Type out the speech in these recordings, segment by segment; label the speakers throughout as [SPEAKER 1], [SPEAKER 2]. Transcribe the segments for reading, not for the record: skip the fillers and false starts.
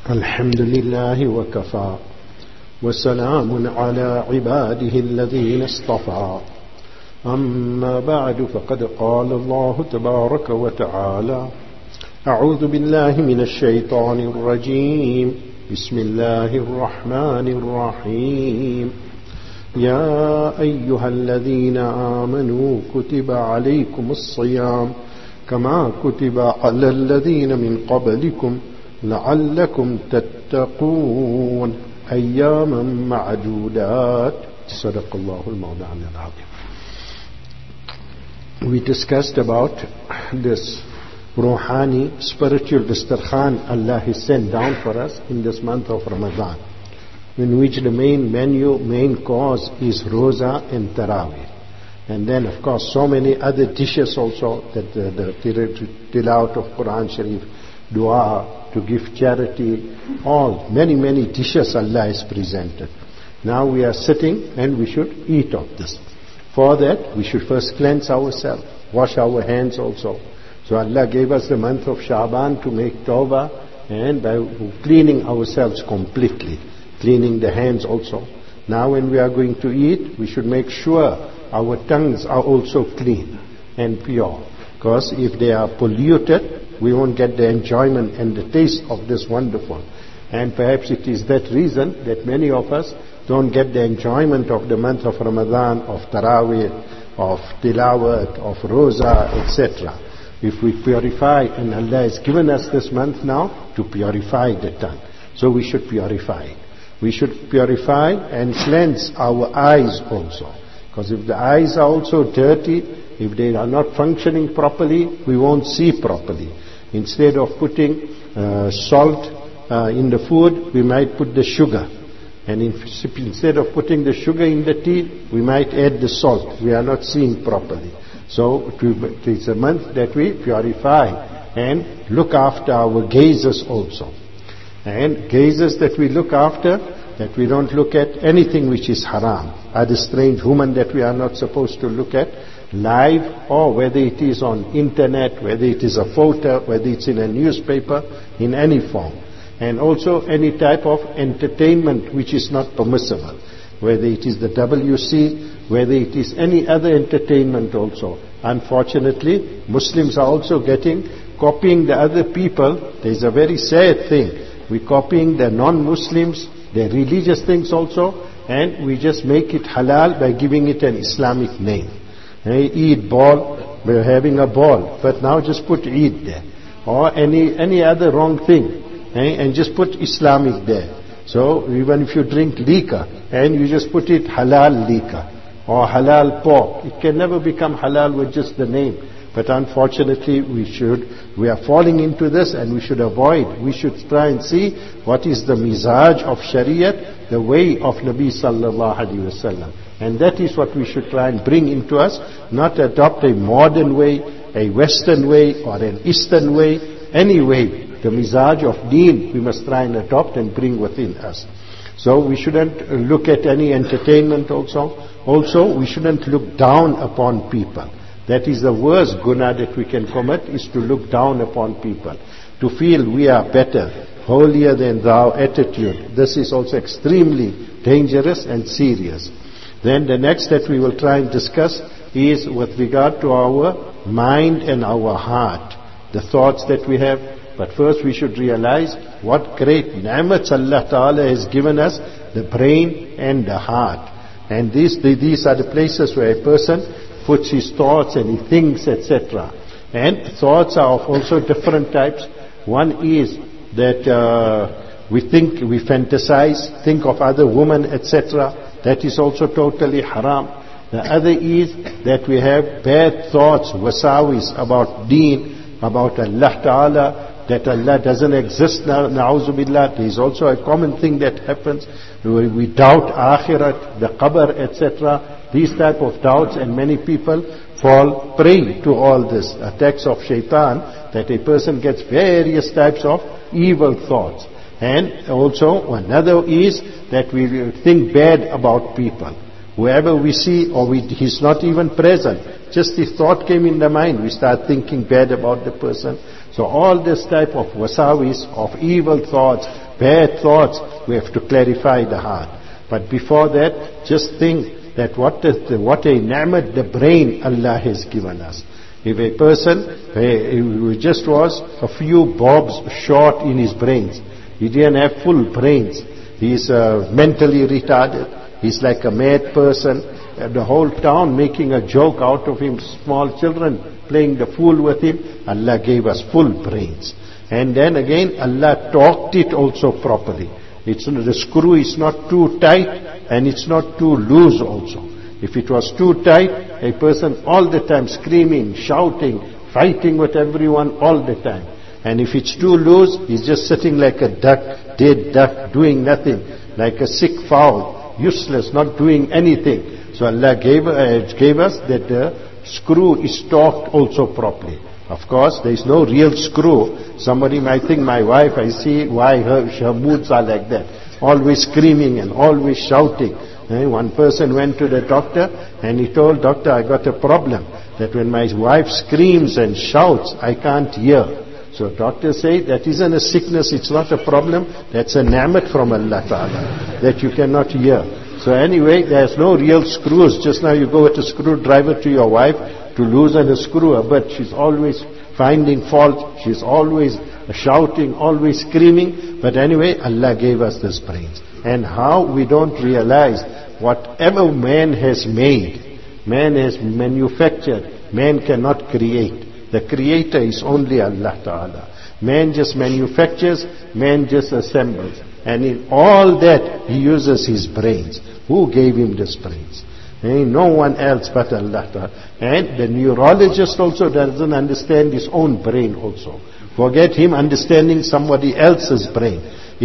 [SPEAKER 1] الحمد لله وكفى وسلام على عباده الذين اصطفى أما بعد فقد قال الله تبارك وتعالى أعوذ بالله من الشيطان الرجيم بسم الله الرحمن الرحيم يا أيها الذين آمنوا كتب عليكم الصيام كما كتب على الذين من قبلكم لعلكم تتقون أياما معدودات صدق الله المولان العظيم. We discussed about this Ruhani spiritual Dastarkhan Allah has sent down for us in this month of Ramadan, in which the main cause is Roza and Taraweeh. And then of course so many other dishes also, that the tilawat of Quran Sharif, dua, to give charity, all, many dishes Allah has presented. Now we are sitting and we should eat of this. For that we should first cleanse ourselves, wash our hands also. So Allah gave us the month of Sha'ban to make tawbah, and by cleaning ourselves completely, cleaning the hands also. Now when we are going to eat, we should make sure our tongues are also clean and pure. Because if they are polluted, we won't get the enjoyment and the taste of this wonderful. And perhaps it is that reason that many of us don't get the enjoyment of the month of Ramadan, of Taraweeh, of Tilawat, of Roza, etc. If we purify, and Allah has given us this month now to purify the tongue. So we should purify it. We should purify and cleanse our eyes also. Because if the eyes are also dirty, if they are not functioning properly, we won't see properly. Instead of putting salt in the food, we might put the sugar. And instead of putting the sugar in the tea, we might add the salt. We are not seeing properly. So it is a month that we purify and look after our gazes also. And gazes that we look after, that we don't look at anything which is haram, other strange woman that we are not supposed to look at, live, or whether it is on internet, whether it is a photo, whether it's in a newspaper, in any form. And also any type of entertainment which is not permissible, whether it is the WC, whether it is any other entertainment also. Unfortunately, Muslims are also copying the other people. There is a very sad thing. We're copying the non-Muslims, their religious things also, and we just make it halal by giving it an Islamic name. Eid ball, we're having a ball, but now just put Eid there. Or any other wrong thing, and just put Islamic there. So even if you drink liquor, and you just put it halal liquor, or halal pork, it can never become halal with just the name. But unfortunately we are falling into this, and we should avoid. We should try and see what is the mizaj of Shariat, the way of Nabi sallallahu alaihi wasallam. And that is what we should try and bring into us, not adopt a modern way, a Western way, or an Eastern way. Any way, the mizaj of deen, we must try and adopt and bring within us. So we shouldn't look at any entertainment also. Also, we shouldn't look down upon people. That is the worst guna that we can commit, is to look down upon people. To feel we are better, holier than thou attitude. This is also extremely dangerous and serious. Then the next that we will try and discuss is with regard to our mind and our heart, the thoughts that we have. But first we should realize what great ni'mats Allah Ta'ala has given us, the brain and the heart. And these are the places where a person puts his thoughts and he thinks, etc. And thoughts are of also different types. One is that we fantasize, think of other women, etc. That is also totally haram. The other is that we have bad thoughts, wasawis, about deen, about Allah Ta'ala, that Allah doesn't exist now, na'uzu billah. There is also a common thing that happens. We doubt akhirat, the qabr, etc. These type of doubts, and many people fall prey to all this. Attacks of shaitan, that a person gets various types of evil thoughts. And also another is that we think bad about people. Whoever we see, or he's not even present, just the thought came in the mind, we start thinking bad about the person. So all this type of wasawis, of evil thoughts, bad thoughts, we have to clarify the heart. But before that, just think that what a ni'mat the brain Allah has given us. If a person who just was a few bobs short in his brains, he didn't have full brains, he's mentally retarded, he's like a mad person, the whole town making a joke out of him, small children playing the fool with him, Allah gave us full brains. And then again, Allah torqued it also properly. The screw is not too tight and it's not too loose also. If it was too tight, a person all the time screaming, shouting, fighting with everyone all the time. And if it's too loose, he's just sitting like a duck, dead duck, doing nothing, like a sick fowl, useless, not doing anything. So Allah gave us that the screw is torqued also properly. Of course, there is no real screw. Somebody might think, my wife, I see why her moods are like that. Always screaming and always shouting. One person went to the doctor and he told, doctor, I got a problem. That when my wife screams and shouts, I can't hear. So doctors say, that isn't a sickness, it's not a problem. That's a ni'mat from Allah Ta'ala, that you cannot hear. So anyway, there's no real screws. Just now you go with a screwdriver to your wife to loosen a screw, but she's always finding fault, she's always shouting, always screaming. But anyway, Allah gave us this brains. And how we don't realize whatever man has made, man has manufactured, man cannot create. The creator is only Allah Ta'ala. Man just manufactures, man just assembles. And in all that, he uses his brains. Who gave him this brains? No one else but Allah Ta'ala. And the neurologist also doesn't understand his own brain also. Forget him understanding somebody else's brain.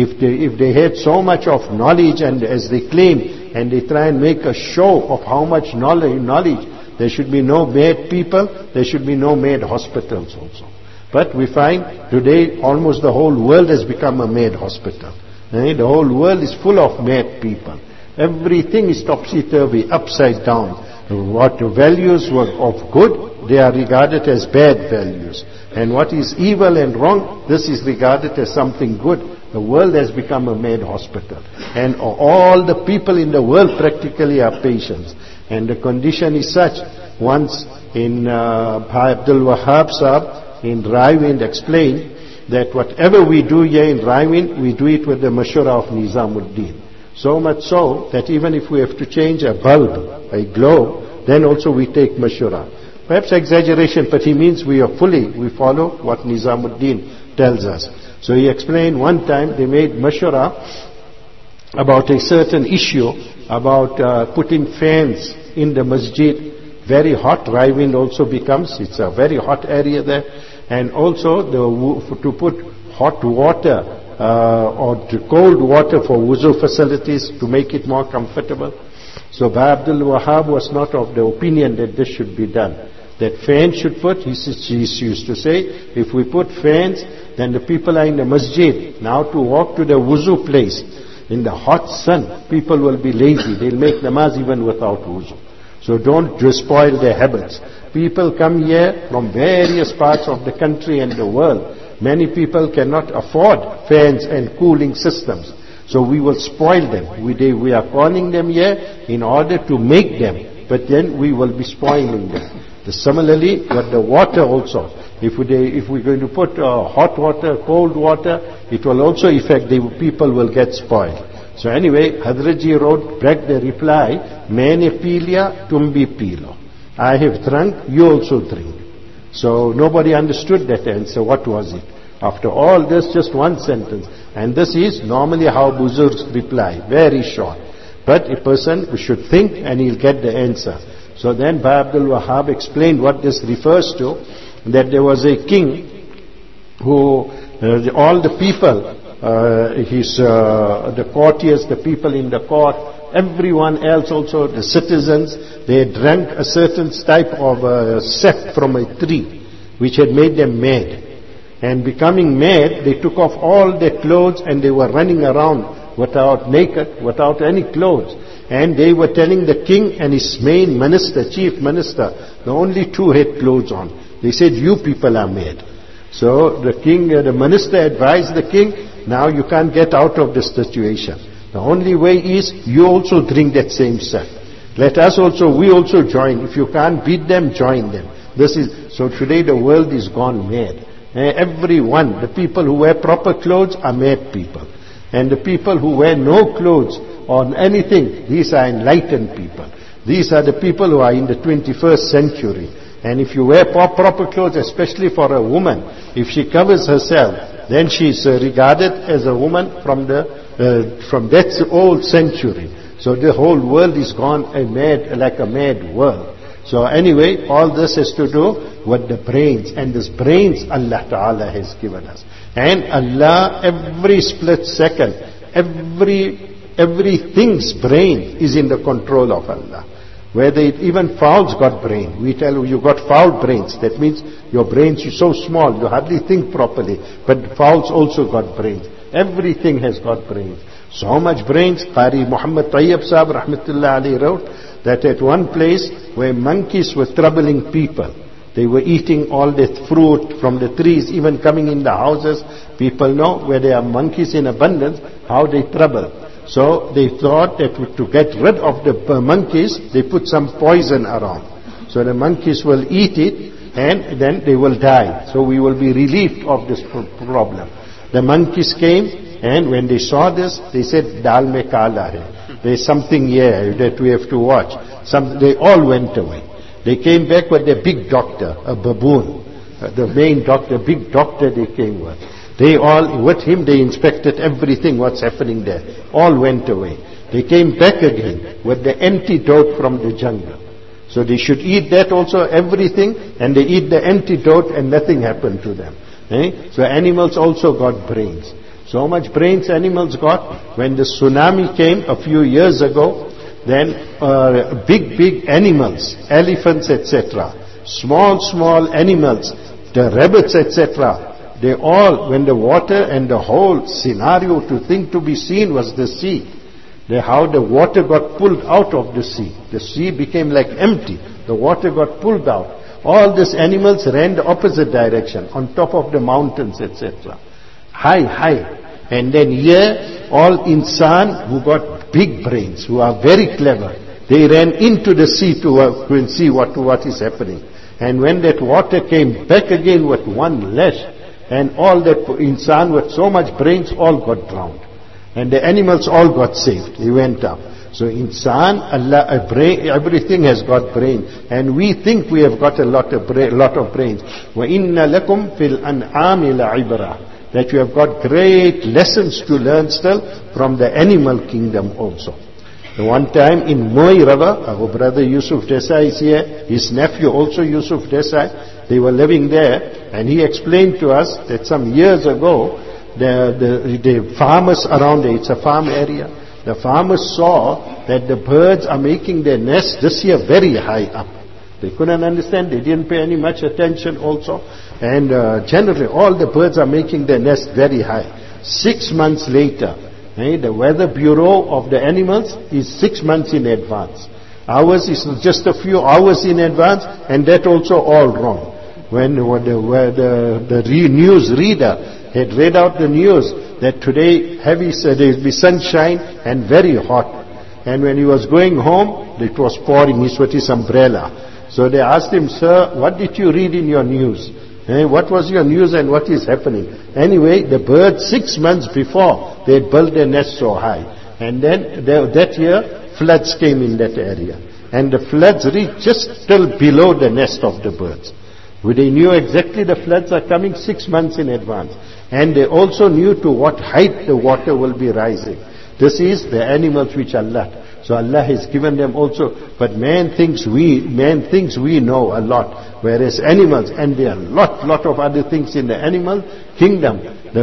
[SPEAKER 1] If they had so much of knowledge, and as they claim, and they try and make a show of how much knowledge, there should be no mad people, there should be no mad hospitals also. But we find today almost the whole world has become a mad hospital. The whole world is full of mad people. Everything is topsy-turvy, upside down. What values were of good, they are regarded as bad values. And what is evil and wrong, this is regarded as something good. The world has become a mad hospital. And all the people in the world practically are patients. And the condition is such. Once in Bhai Abdul Wahab Sahab in Raiwind explained that whatever we do here in Raiwind, we do it with the mashura of Nizamuddin. So much so that even if we have to change a bulb, a globe, then also we take mashura. Perhaps exaggeration, but he means we follow what Nizamuddin tells us. So he explained one time they made mashura about a certain issue, about putting fans in the masjid. Very hot, Raiwind also becomes, it's a very hot area there. And also to put hot water or cold water for wuzu facilities to make it more comfortable. So Bhai Abdul Wahab was not of the opinion that this should be done. That fans should put, he used to say, if we put fans, then the people are in the masjid. Now to walk to the wuzu place in the hot sun, people will be lazy. They'll make namaz even without wuzu. So don't spoil their habits. People come here from various parts of the country and the world. Many people cannot afford fans and cooling systems. So we will spoil them. We are calling them here in order to make them. But then we will be spoiling them. Similarly, with the water also. If we're going to put hot water, cold water, it will also affect the people will get spoiled. So anyway, Hadraji wrote back the reply, Maine pee liya, tum bhi pee lo. I have drunk, you also drink. So nobody understood that answer. What was it? After all this, just one sentence. And this is normally how Buzurgs reply. Very short. But a person should think and he'll get the answer. So then Bhai Abdul Wahab explained what this refers to. That there was a king who, all the people, the courtiers, the people in the court, everyone else also, the citizens, they drank a certain type of sap from a tree, which had made them mad. And becoming mad, they took off all their clothes and they were running around naked, without any clothes. And they were telling the king and his main minister, chief minister, the only two had clothes on. They said, you people are mad. So the king, the minister advised the king now you can't get out of this situation. The only way is you also drink that same sap. Let us also, we also join. If you can't beat them, join them. So today the world is gone mad. Everyone, the people who wear proper clothes are mad people. And the people who wear no clothes or anything, these are enlightened people. These are the people who are in the 21st century. And if you wear proper clothes, especially for a woman, if she covers herself, then she is regarded as a woman from that old century. So the whole world is gone like a mad world. So anyway, all this has to do with the brains. And this brains Allah Ta'ala has given us. And Allah, every split second, everything's brain is in the control of Allah. Whether even fowls got brain. We tell you got fowl brains. That means your brains are so small, you hardly think properly. But fowls also got brains. Everything has got brains. So much brains. Qari Muhammad Tayyib Sahib Rahmatullah Ali wrote that at one place where monkeys were troubling people, they were eating all the fruit from the trees, even coming in the houses. People know where there are monkeys in abundance, how they trouble. So they thought that to get rid of the monkeys, they put some poison around. So the monkeys will eat it and then they will die. So we will be relieved of this problem. The monkeys came, and when they saw this, they said, Dal mein kala hai. There's something here that we have to watch. They all went away. They came back with their big doctor, a baboon. The main doctor, big doctor they came with. With him they inspected everything, what's happening there. All went away. They came back again with the antidote from the jungle. So they should eat that also, everything, and they eat the antidote and nothing happened to them. So animals also got brains. So much brains animals got. When the tsunami came a few years ago, then big animals, elephants, etc., small animals, the rabbits, etc., they all, when the water and the whole scenario to be seen was the sea. How the water got pulled out of the sea. The sea became like empty. The water got pulled out. All these animals ran the opposite direction, on top of the mountains, etc. High. And then here, all insan who got big brains, who are very clever, they ran into the sea to see what is happening. And when that water came back again with one lash, and all that insan with so much brains all got drowned. And the animals all got saved. They went up. So insan, Allah, everything has got brain. And we think we have got a lot of brains. وَإِنَّ لَكُمْ فِي الْأَنْعَامِ لَعِبْرَةً. That you have got great lessons to learn still from the animal kingdom also. The one time in Moi River, our brother Yusuf Desai is here, his nephew also Yusuf Desai, they were living there, and he explained to us that some years ago, the farmers around there, it's a farm area, the farmers saw that the birds are making their nests this year very high up. They couldn't understand, they didn't pay any much attention also. And generally all the birds are making their nest very high. 6 months later, the weather bureau of the animals is 6 months in advance. Ours is just a few hours in advance, and that also all wrong. When the news reader had read out the news that today there will be sunshine and very hot. And when he was going home, it was pouring, he's with his umbrella. So they asked him, sir, what did you read in your news? What was your news and what is happening? Anyway, the birds 6 months before, they had built their nest so high. And then that year, floods came in that area. And the floods reached just till below the nest of the birds. They knew exactly the floods are coming 6 months in advance. And they also knew to what height the water will be rising. This is the animals which Allah. So Allah has given them also, but man thinks we know a lot, whereas animals, and there are a lot of other things in the animal kingdom.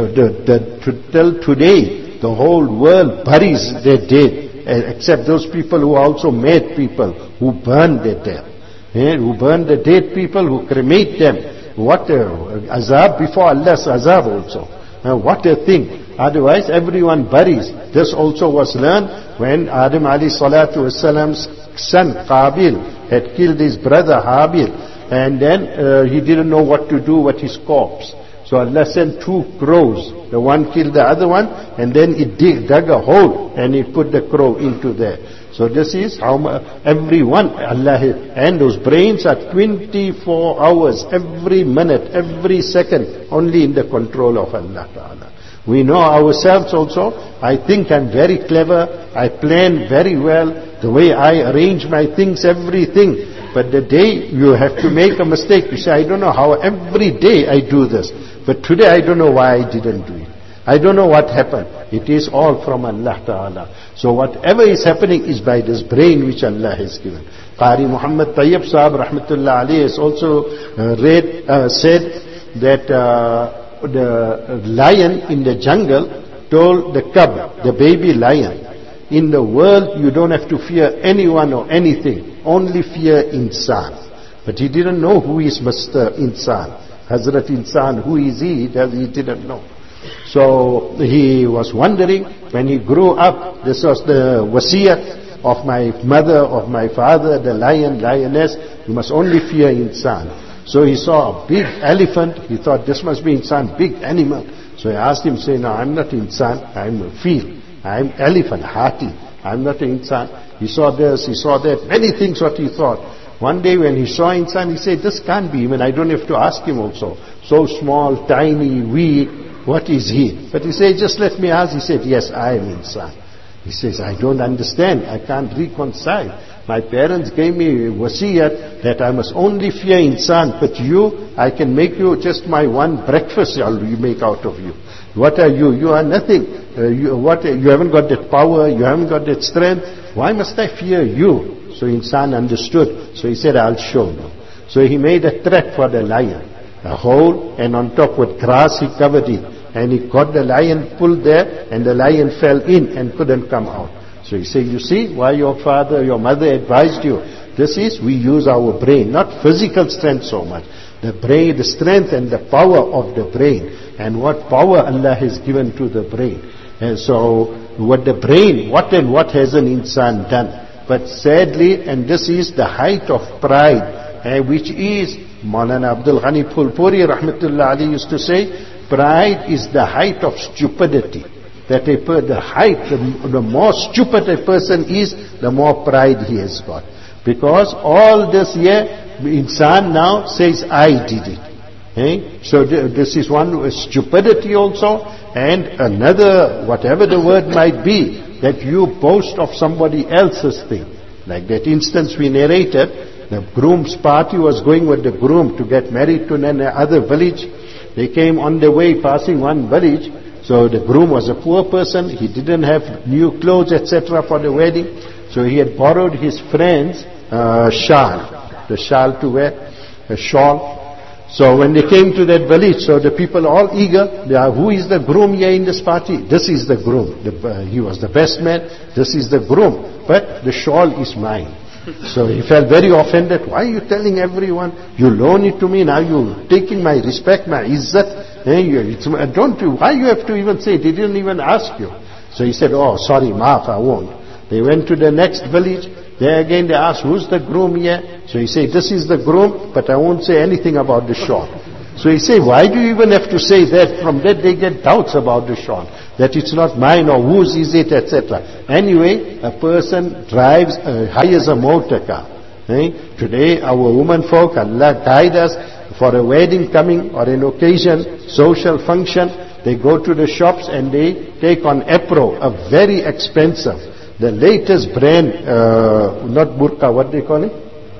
[SPEAKER 1] Till today, the whole world buries their dead, except those people who are also mad people, who burn their dead, who burn the dead people, who cremate them. What azab before Allah's azab also. What a thing. Otherwise, everyone buries. This also was learned when Adam alayhi salatu wasalam's son Qabil had killed his brother Habil, and then he didn't know what to do with his corpse. So Allah sent 2 crows. The one killed the other one, and then it dug a hole, and it put the crow into there. So this is how everyone, Allah, and those brains are 24 hours, every minute, every second, only in the control of Allah Ta'ala. We know ourselves also. I think I'm very clever, I plan very well, the way I arrange my things, everything. But the day you have to make a mistake, you say, I don't know how every day I do this. But today I don't know why I didn't do it. I don't know what happened. It is all from Allah Ta'ala. So whatever is happening is by this brain which Allah has given. Qari Muhammad Tayyib Sahab Rahmatullah Alayhi has also said that the lion in the jungle told the cub, the baby lion, in the world you don't have to fear anyone or anything, only fear insan. But he didn't know who is Master Insan. Hazrat Insan, who is he? He didn't know. So he was wondering, when he grew up, this was the wasiyat of my mother, of my father, the lioness, you must only fear insan. So he saw a big elephant, he thought this must be insan, big animal. So he asked him, say, no, I'm not insan, I'm a feel, I'm elephant, hati, I'm not an insan. He saw this, he saw that, many things what he thought. One day when he saw insan, he said, this can't be him, and I don't have to ask him also. So small, tiny, weak, what is he? But he said, just let me ask. He said, yes, I am insan. He says, I don't understand, I can't reconcile. My parents gave me wasiyat that I must only fear insan, but you, I can make you just my one breakfast you make out of you. What are you? You are nothing. You haven't got that power, you haven't got that strength. Why must I fear you? So insan understood. So he said, I'll show you. So he made a trap for the lion. A hole, and on top with grass he covered it. And he got the lion, pulled there, and the lion fell in and couldn't come out. So he said, you see why your father, your mother advised you. This is, we use our brain, not physical strength so much. The brain, the strength and the power of the brain. And what power Allah has given to the brain. And so, what the brain, what has an insan done? But sadly, and this is the height of pride, which is, Maulana Abdul Ghani Phulpuri Rahmatullah Ali used to say, pride is the height of stupidity. That the more stupid a person is, the more pride he has got. Because all this here, insan now says, I did it. So this is one stupidity also, and another, whatever the word might be, that you boast of somebody else's thing. Like that instance we narrated, the groom's party was going with the groom to get married to another village. They came on the way, passing one village. So the groom was a poor person, he didn't have new clothes, etc. for the wedding. So he had borrowed his friend's shawl, the shawl to wear, a shawl. So when they came to that village, so the people all eager, who is the groom here in this party? This is the groom. He was the best man, this is the groom. But the shawl is mine. So he felt very offended. Why are you telling everyone? You loan it to me, now you taking my respect, my izzat. Why you have to even say, they didn't even ask you. So he said, oh sorry, maaf, I won't. They went to the next village. There again they asked, who's the groom here? So he said, this is the groom, but I won't say anything about the shawl. So he said, why do you even have to say that? From that they get doubts about the shawl, that it's not mine or whose is it, etc. Anyway, a person drives, hires a motor car. Today our women folk, Allah guide us, for a wedding coming or an occasion, social function, they go to the shops and they take on Apro, a very expensive, the latest brand, not burqa, what they call it?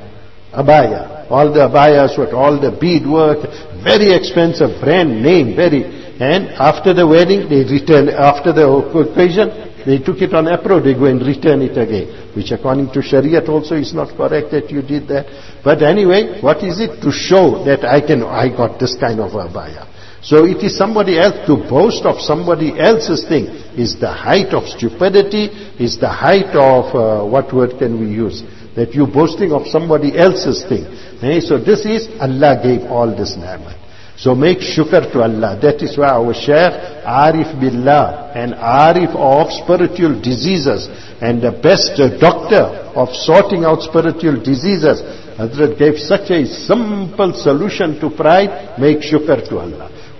[SPEAKER 1] Abaya. All the abayas with all the beadwork, very expensive brand name, very. And after the wedding, they return, after the occasion, they took it on Apro, they go and return it again. Which according to Shariat also is not correct that you did that. But anyway, what is it? To show that I got this kind of abaya. So it is somebody else, to boast of somebody else's thing is the height of stupidity, is the height of, what word can we use? That you boasting of somebody else's thing. So this is, Allah gave all this ni'mat. So make shukr to Allah. That is why our Shaykh, Arif Billah, and Arif of spiritual diseases, and the best doctor of sorting out spiritual diseases, Hazrat gave such a simple solution to pride, make shukr to Allah.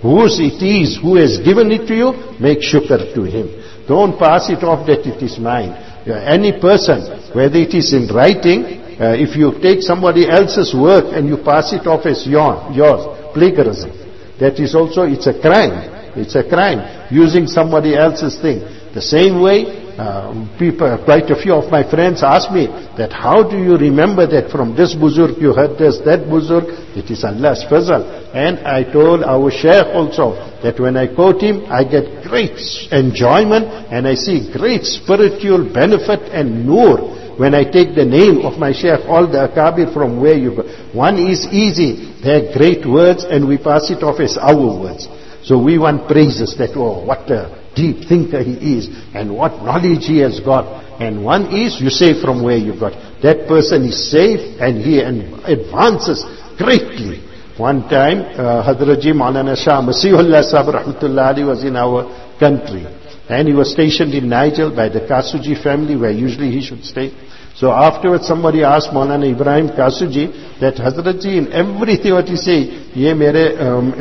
[SPEAKER 1] whose it is, who has given it to you, make shukr to him. Don't pass it off that it is mine. Any person, whether it is in writing, if you take somebody else's work and you pass it off as yours, plagiarism. That is also, it's a crime. It's a crime, using somebody else's thing. The same way, quite a few of my friends ask me that how do you remember that from this buzurg you heard this, that buzurg? It is Allah's fazl. And I told our Shaykh also that when I quote him, I get great enjoyment and I see great spiritual benefit and nur when I take the name of my Shaykh, all the akabir from where you go. One is easy, they're great words and we pass it off as our words. So we want praises that, oh, what a deep thinker he is and what knowledge he has got. And one is, you say from where you got. That person is safe and he advances greatly. One time, Hadraji Maulana Shah Masihullah Sahib Rahmatullah Ali was in our country. And he was stationed in Niger by the Kasuji family where usually he should stay. So afterwards somebody asked Maulana Ibrahim Kasuji that Hazratji, in everything what he say, ye mere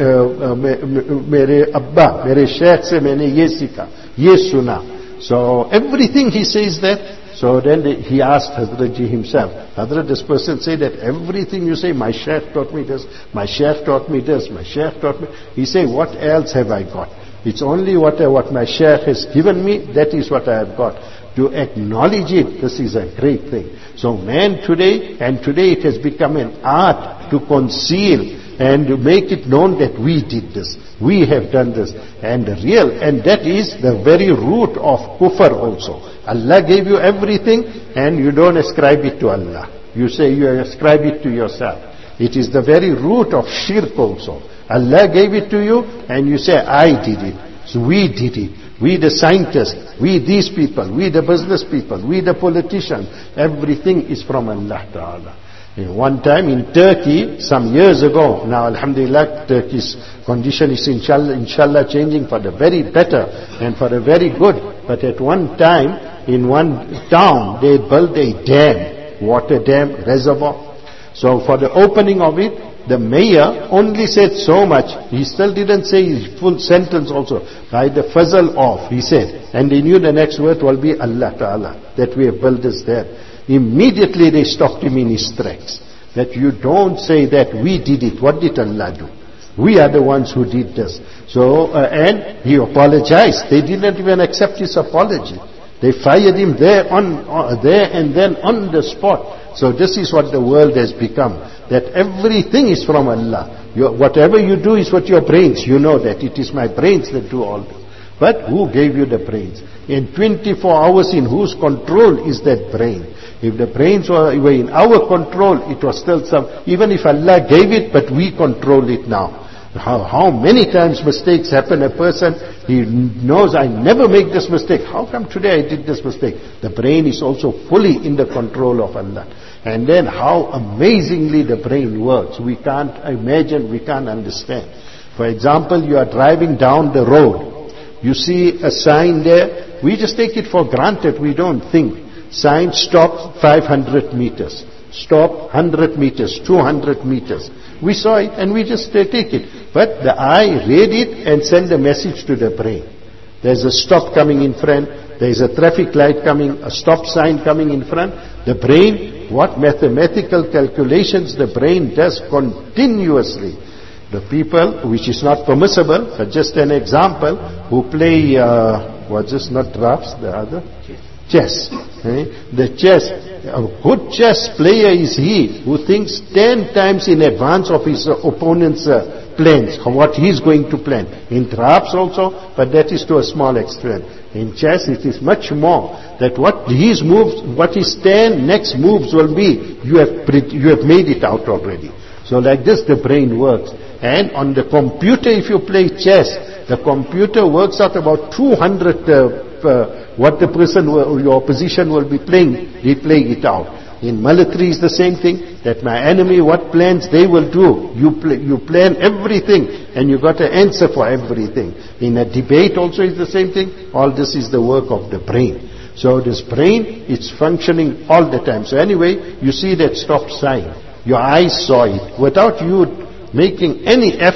[SPEAKER 1] abba, mere sheikh se maine ye sikha, ye suna. So everything he says that. So then he asked Hazratji himself, Hazrat, this person say that everything you say, my sheikh taught me this, my sheikh taught me this, my sheikh taught me. He say, what else have I got? It's only what my sheikh has given me, that is what I have got. To acknowledge it, this is a great thing. So man today, and today it has become an art to conceal and to make it known that we did this, we have done this. And that is the very root of kufr also. Allah gave you everything and you don't ascribe it to Allah. You say you ascribe it to yourself. It is the very root of shirk also. Allah gave it to you and you say, I did it. So we did it. We the scientists, we these people, we the business people, we the politicians, everything is from Allah Ta'ala. One time in Turkey, some years ago, now Alhamdulillah, Turkey's condition is inshallah changing for the very better and for the very good. But at one time, in one town, they built a dam, water dam, reservoir. So for the opening of it, the mayor only said so much. He still didn't say his full sentence also. By the fazl of, he said. And they knew the next word will be Allah Ta'ala, that we have built this there. Immediately they stopped him in his tracks. That you don't say that we did it. What did Allah do? We are the ones who did this. So, and he apologized. They didn't even accept his apology. They fired him there and then on the spot. So this is what the world has become. That everything is from Allah. Whatever you do is what your brains. You know that it is my brains that do all this. But who gave you the brains? In 24 hours, in whose control is that brain? If the brains were in our control, it was still some, even if Allah gave it, but we control it now. How many times mistakes happen? A person, he knows, I never make this mistake. How come today I did this mistake? The brain is also fully in the control of Allah. And then how amazingly the brain works. We can't imagine, we can't understand. For example, you are driving down the road. You see a sign there. We just take it for granted. We don't think. Sign, stop 500 meters. Stop 100 meters, 200 meters. We saw it and we just take it. But the eye read it and send a message to the brain. There's a stop coming in front. There's a traffic light coming, a stop sign coming in front. The brain, what mathematical calculations the brain does continuously. The people, which is not permissible, but just an example, who play, what's this, not drafts, the other? Chess. The chess, a good chess player is he who thinks 10 times in advance of his opponent's plans, what he's going to plan. In drafts also, but that is to a small extent. In chess it is much more, that what his moves, what his 10 next moves will be, you have made it out already. So like this the brain works. And on the computer, if you play chess, the computer works out about 200 what the person, your opposition will be playing, replaying it out. In military is the same thing, that my enemy, what plans they will do. You plan everything and you got an answer for everything. In a debate also is the same thing. All this is the work of the brain. So this brain, it's functioning all the time. So anyway, you see that stop sign. Your eyes saw it. Without you making any effort,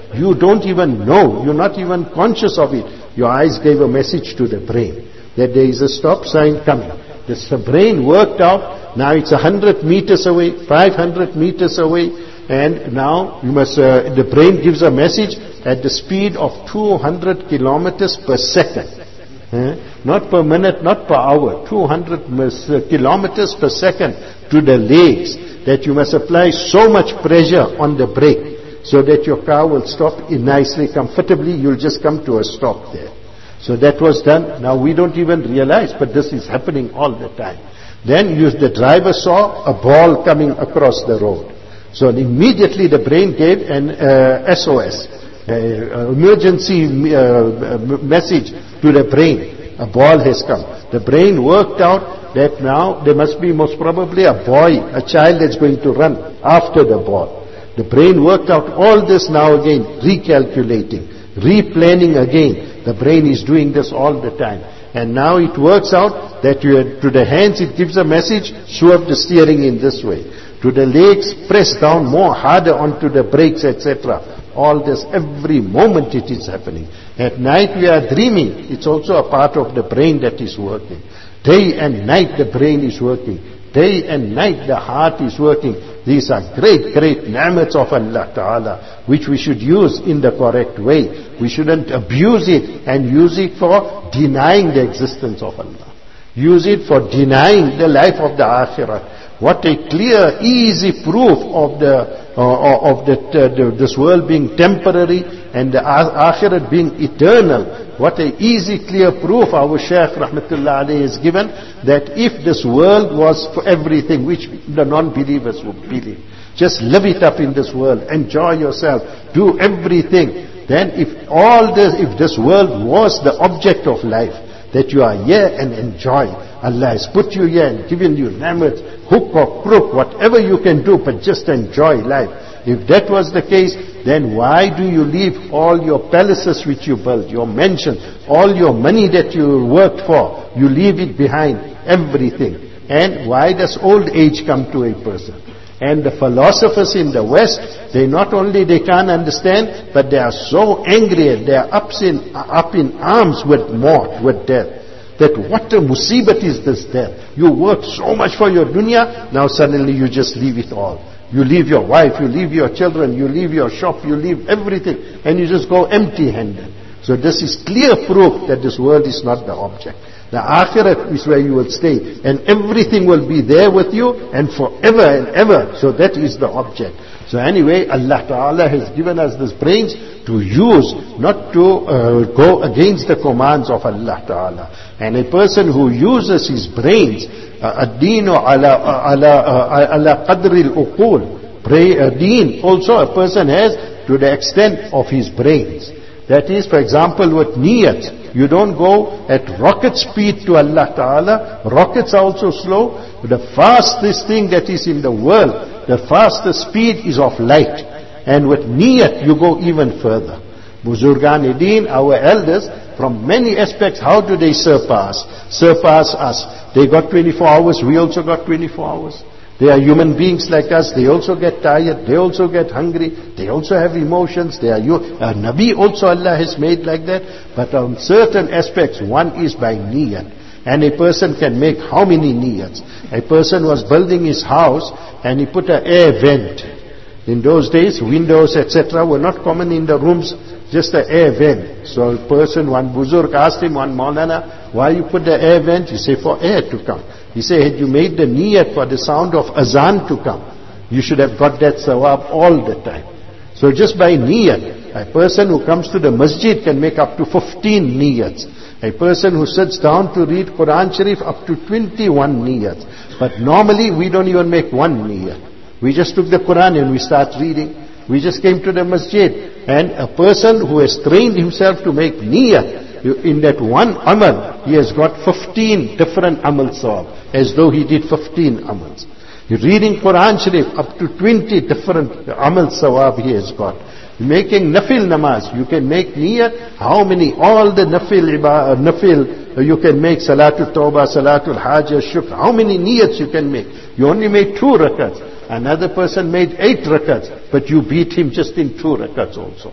[SPEAKER 1] You don't even know. You're not even conscious of it. Your eyes gave a message to the brain that there is a stop sign coming. The brain worked out. Now it's 100 meters away, 500 meters away, and now you must. The brain gives a message at the speed of 200 kilometers per second. Not per minute, not per hour, 200 kilometers per second to the legs, that you must apply so much pressure on the brake so that your car will stop nicely, comfortably. You'll just come to a stop there. So that was done. Now we don't even realize, but this is happening all the time. Then the driver saw a ball coming across the road. So immediately the brain gave an SOS, emergency message to the brain. A ball has come. The brain worked out that now there must be most probably a boy, a child that's going to run after the ball. The brain worked out all this now again, recalculating, replanning again. The brain is doing this all the time. And now it works out that to the hands it gives a message, swerve the steering in this way. To the legs, press down more harder onto the brakes, etc. All this, every moment it is happening. At night we are dreaming. It's also a part of the brain that is working. Day and night the brain is working. Day and night the heart is working. These are great, great ni'mats of Allah Ta'ala, which we should use in the correct way. We shouldn't abuse it and use it for denying the existence of Allah. Use it for denying the life of the Akhirah. What a clear, easy proof of this world being temporary and the Akhirat being eternal. What a easy, clear proof our Shaykh Rahmatullah Alayhi has given, that if this world was for everything, which the non-believers would believe, just live it up in this world, enjoy yourself, do everything. Then if this world was the object of life, that you are here and enjoy, Allah has put you here and given you ni'mat, hook or crook, whatever you can do, but just enjoy life. If that was the case, then why do you leave all your palaces which you built, your mansion, all your money that you worked for, you leave it behind, everything. And why does old age come to a person? And the philosophers in the West, they not only they can't understand, but they are so angry, they are up in arms with mort, with death. That what a musibat is this death. You worked so much for your dunya, now suddenly you just leave it all. You leave your wife, you leave your children, you leave your shop, you leave everything, and you just go empty-handed. So this is clear proof that this world is not the object. The Akhirat is where you will stay, and everything will be there with you, and forever and ever. So that is the object. So anyway, Allah Ta'ala has given us this brains to use, not to go against the commands of Allah Ta'ala. And a person who uses his brains, ad-deenu ala qadri al-uqul, deen also a person has to the extent of his brains. That is, for example, with niyat, you don't go at rocket speed to Allah Ta'ala. Rockets are also slow. The fastest thing that is in the world, the fastest speed is of light. And with niyat, you go even further. Buzurgan-e-Deen, our elders, from many aspects, how do they surpass us? They got 24 hours, we also got 24 hours. They are human beings like us, they also get tired, they also get hungry, they also have emotions, they are Nabi also Allah has made like that. But on certain aspects, one is by niyat. And a person can make how many niyats? A person was building his house and he put an air vent. In those days, windows etc. were not common in the rooms, just an air vent. So a person, one buzurg asked him, one maulana, why you put the air vent? He said, for air to come. He said, had you made the niyat for the sound of azan to come, you should have got that sawab all the time. So just by niyat, a person who comes to the masjid can make up to 15 niyats. A person who sits down to read Quran Sharif up to 21 niyats. But normally we don't even make one niyat. We just took the Quran and we start reading. We just came to the masjid. And a person who has trained himself to make niyat, in that one amal, he has got 15 different amal sawab, as though he did 15 amals. Reading Quran Sharif, up to 20 different amal sawab he has got. Making nafil namaz, you can make niyat, how many, all the nafil, you can make salatul tawbah, salatul hajjah, shukr, how many niyats you can make? You only made 2 rakats. Another person made 8 rakats, but you beat him just in 2 rakats also.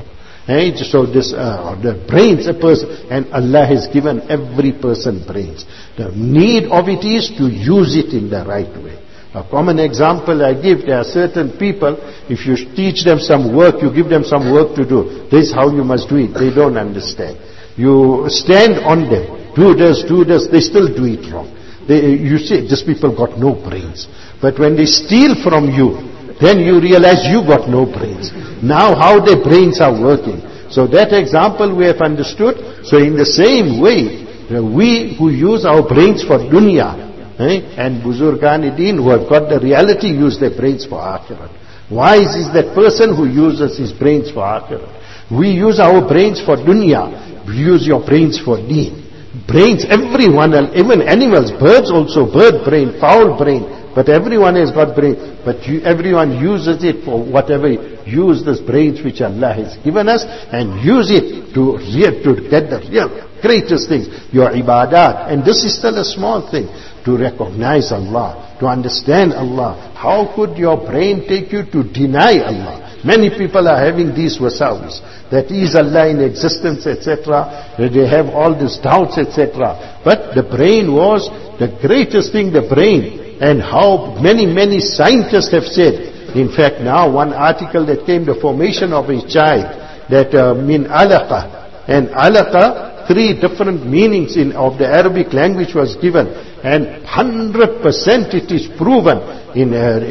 [SPEAKER 1] So the brains a person, and Allah has given every person brains. The need of it is to use it in the right way. A common example I give, there are certain people, if you teach them some work, you give them some work to do, this is how you must do it. They don't understand. You stand on them, do this, they still do it wrong. You say, these people got no brains. But when they steal from you, then you realize you got no brains. Now how their brains are working. So that example we have understood. So in the same way, we who use our brains for dunya, and Buzurgan-e-Din who have got the reality use their brains for akhirat. Wise is that person who uses his brains for akhirat. We use our brains for dunya. Use your brains for deen. Brains, everyone, even animals, birds also, bird brain, fowl brain. But everyone has got brain. But everyone uses it for whatever. Use these brains which Allah has given us and use it to get the real greatest things. Your ibadat. And this is still a small thing. To recognize Allah. To understand Allah. How could your brain take you to deny Allah? Many people are having these wasawis. That is Allah in existence, etc. They have all these doubts, etc. But the brain was the greatest thing, the brain. And how many scientists have said. In fact, now one article that came, the formation of a child, that min alaqa. And alaqa, 3 different meanings of the Arabic language was given. And 100% it is proven. In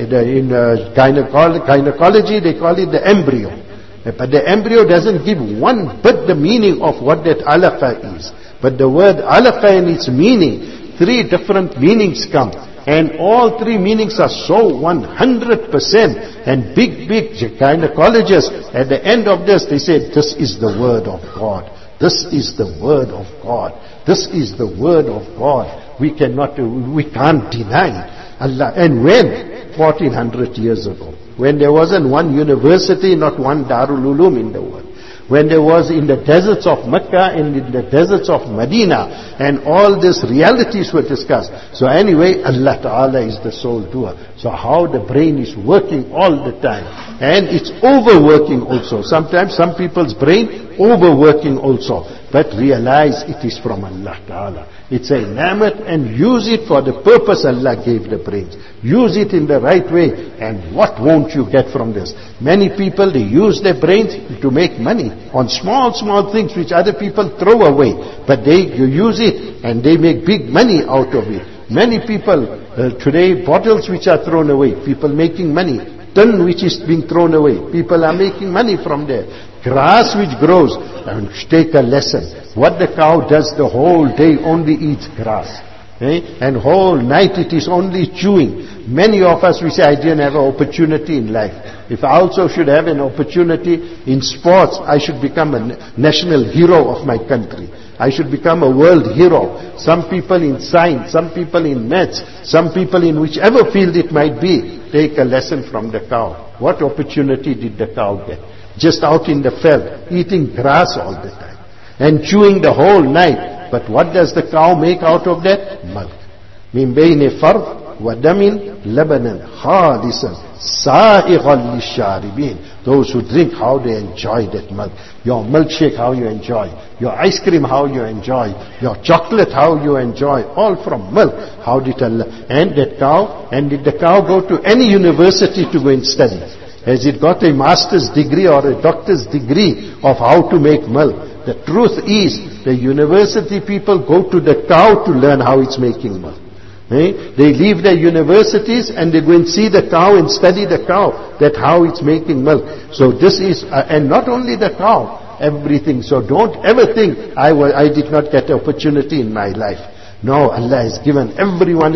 [SPEAKER 1] gynecology, they call it the embryo. But the embryo doesn't give one bit the meaning of what that alaqa is. But the word alaqa and its meaning, 3 different meanings come. And all 3 meanings are so 100%. And big gynecologists, at the end of this, they say, this is the word of God. This is the word of God. This is the word of God. We can't deny Allah. And when? 1400 years ago. When there wasn't one university, not one Darul Ulum in the world. When there was in the deserts of Mecca and in the deserts of Medina, and all these realities were discussed. So anyway, Allah Ta'ala is the sole doer. So how the brain is working all the time. And it's overworking also. Sometimes some people's brain overworking also. But realize it is from Allah Ta'ala. It's a ni'mat and use it for the purpose Allah gave the brains. Use it in the right way. And what won't you get from this? Many people, they use their brains to make money on small things which other people throw away. But you use it and they make big money out of it. Many people, today, bottles which are thrown away, people making money. Tin which is being thrown away, people are making money from there. Grass which grows, and take a lesson. What the cow does the whole day only eats grass. And whole night it is only chewing. Many of us, we say, I didn't have an opportunity in life. If I also should have an opportunity in sports, I should become a national hero of my country. I should become a world hero. Some people in science, some people in maths, some people in whichever field it might be, take a lesson from the cow. What opportunity did the cow get? Just out in the veld, eating grass all the time. And chewing the whole night. But what does the cow make out of that? Milk. Min bayni farth wa damin labanan khalisan sa'iqan lisharibin. Those who drink, how they enjoy that milk. Your milkshake, how you enjoy. Your ice cream, how you enjoy. Your chocolate, how you enjoy. All from milk. How did Allah? And did the cow go to any university to go and study? Has it got a master's degree or a doctor's degree of how to make milk? The truth is, the university people go to the cow to learn how it's making milk. They leave their universities and they go and see the cow and study the cow, that how it's making milk. So this is, and not only the cow, everything. So don't ever think, I did not get an opportunity in my life. No, Allah has given everyone,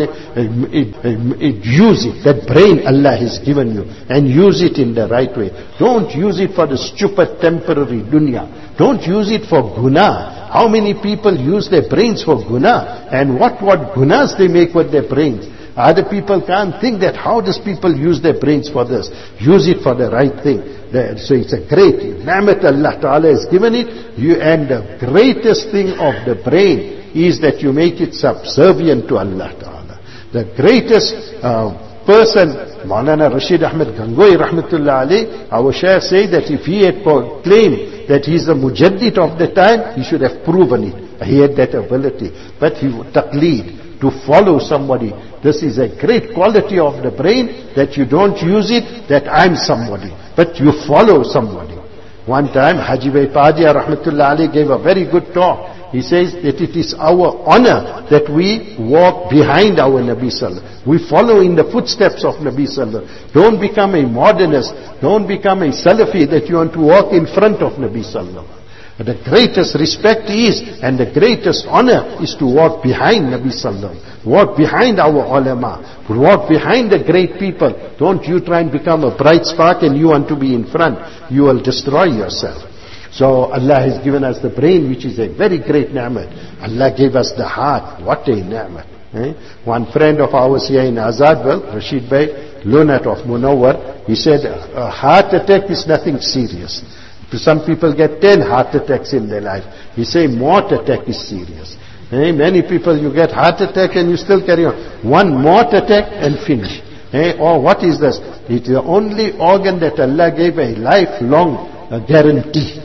[SPEAKER 1] use it. That brain Allah has given you. And use it in the right way. Don't use it for the stupid temporary dunya. Don't use it for guna. How many people use their brains for guna? And what gunas they make with their brains? Other people can't think that how does people use their brains for this? Use it for the right thing. So it's a great ni'mat Allah Ta'ala has given it. And the greatest thing of the brain is that you make it subservient to Allah Ta'ala. The greatest person, Maulana Rashid Ahmed Gangohi Rahmatullah Alayh, our Shaykh say that if he had claimed that he's the mujaddid of the time, he should have proven it. He had that ability. But he would taqleed, to follow somebody. This is a great quality of the brain, that you don't use it, that I'm somebody, but you follow somebody. One time, Haji Bhai Padia Rahmatullah Ali gave a very good talk. He says that it is our honor that we walk behind our Nabi Sallallahu. We follow in the footsteps of Nabi Sallallahu. Don't become a modernist. Don't become a Salafi that you want to walk in front of Nabi Sallallahu. The greatest respect is, and the greatest honor is to walk behind Nabi Sallallahu. Walk behind our ulama. Walk behind the great people. Don't you try and become a bright spark and you want to be in front. You will destroy yourself. So Allah has given us the brain, which is a very great ni'mat. Allah gave us the heart. What a ni'mat. One friend of ours here in Azadwell, Rashid Bhai, Lunat of Munawwar, he said, a heart attack is nothing serious. Some people get 10 heart attacks in their life. He said, mort attack is serious. Many people, you get heart attack and you still carry on. One mort attack and finish. Or what is this? It is the only organ that Allah gave a lifelong guarantee.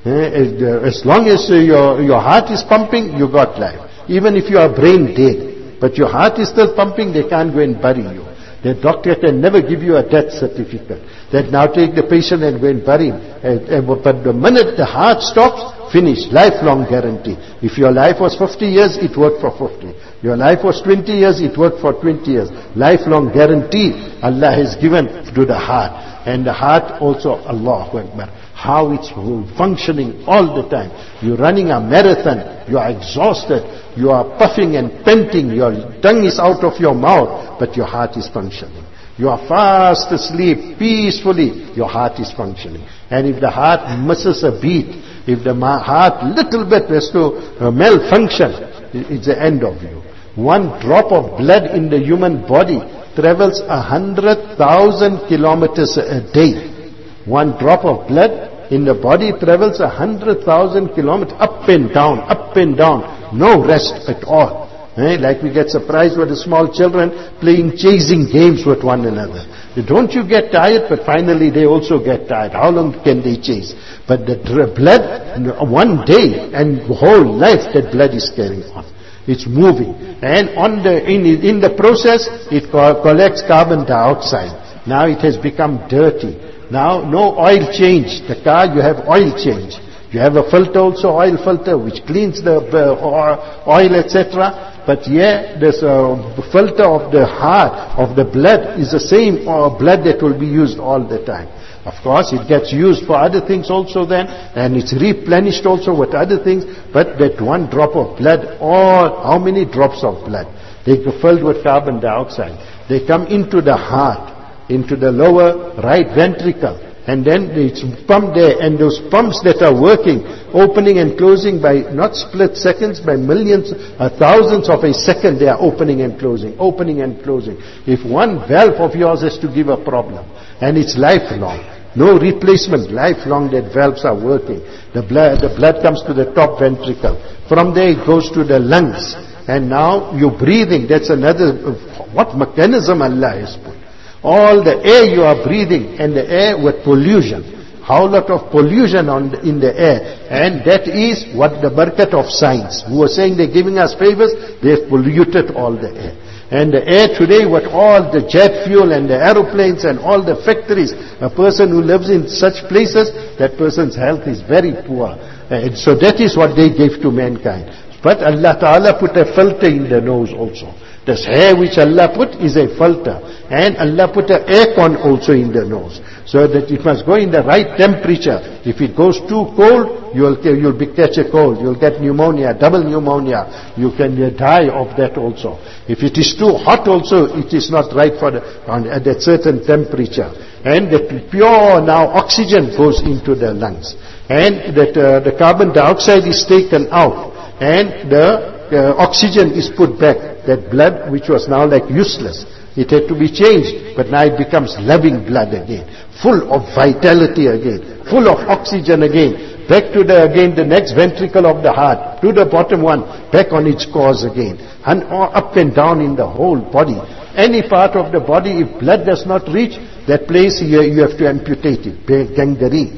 [SPEAKER 1] As long as your heart is pumping, you got life. Even if you are brain dead, but your heart is still pumping, they can't go and bury you. The doctor can never give you a death certificate. That now take the patient and go and bury him. But the minute the heart stops, finish. Lifelong guarantee. If your life was 50 years, it worked for 50. Your life was 20 years, it worked for 20 years. Lifelong guarantee Allah has given to the heart. And the heart also, Allahu Akbar, how it's functioning all the time. You're running a marathon, you are exhausted, you are puffing and panting, your tongue is out of your mouth, but your heart is functioning. You are fast asleep, peacefully, your heart is functioning. And if the heart misses a beat, if the heart little bit has to malfunction, it's the end of you. One drop of blood in the human body travels 100,000 kilometers a day. One drop of blood in the body travels 100,000 kilometers up and down, no rest at all. Like we get surprised with the small children playing chasing games with one another. Don't you get tired? But finally they also get tired. How long can they chase? But the blood, one day and whole life that blood is carrying on. It's moving. And in the process, it collects carbon dioxide. Now it has become dirty. Now no oil change. The car, you have oil change. You have a filter also, oil filter, which cleans the oil, etc. But this filter of the heart, of the blood, is the same blood that will be used all the time. Of course, it gets used for other things also then, and it's replenished also with other things, but that one drop of blood, or how many drops of blood? They are filled with carbon dioxide. They come into the heart, into the lower right ventricle, and then it's pumped there, and those pumps that are working, opening and closing by not split seconds, by millions, thousands of a second, they are opening and closing. If one valve of yours has to give a problem, and it's lifelong, no replacement, lifelong that valves are working. The blood comes to the top ventricle. From there it goes to the lungs. And now you're breathing. That's another, what mechanism Allah has put. All the air you are breathing, and the air with pollution. How lot of pollution in the air. And that is what the barakat of science. Who are saying they're giving us favors, they've polluted all the air. And the air today with all the jet fuel and the aeroplanes and all the factories, a person who lives in such places, that person's health is very poor. And so that is what they gave to mankind. But Allah Ta'ala put a filter in the nose also. This hair which Allah put is a filter. And Allah put an aircon also in the nose. So that it must go in the right temperature. If it goes too cold, you'll catch a cold. You'll get pneumonia, double pneumonia. You can die of that also. If it is too hot also, it is not right for at that certain temperature. And that pure now oxygen goes into the lungs. And that the carbon dioxide is taken out. And the oxygen is put back. That blood which was now like useless, it had to be changed, but now it becomes living blood again, full of vitality again, full of oxygen again, back to the next ventricle of the heart, to the bottom one, back on its course again, and up and down in the whole body. Any part of the body, if blood does not reach that place, you have to amputate it, gangrene.